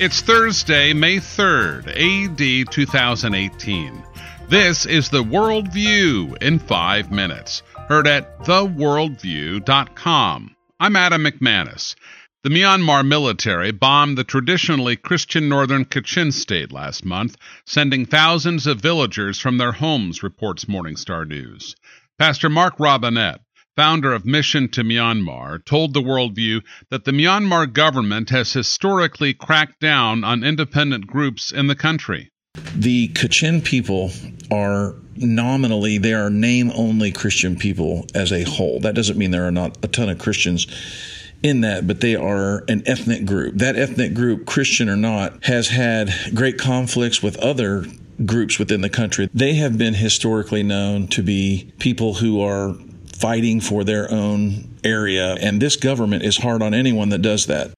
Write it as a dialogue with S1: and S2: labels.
S1: It's Thursday, May 3rd, AD 2018. This is the Worldview in 5 minutes, heard at theworldview.com. I'm Adam McManus. The Myanmar military bombed the traditionally Christian northern Kachin state last month, sending thousands of villagers from their homes, reports Morningstar News. Pastor Mark Robinette, founder of Mission to Myanmar, told the Worldview that the Myanmar government has historically cracked down on independent groups in the country.
S2: The Kachin people are nominally, they are name-only Christian people as a whole. That doesn't mean there are not a ton of Christians in that, but they are an ethnic group. That ethnic group, Christian or not, has had great conflicts with other groups within the country. They have been historically known to be people who are fighting for their own area, and this government is hard on anyone that does that.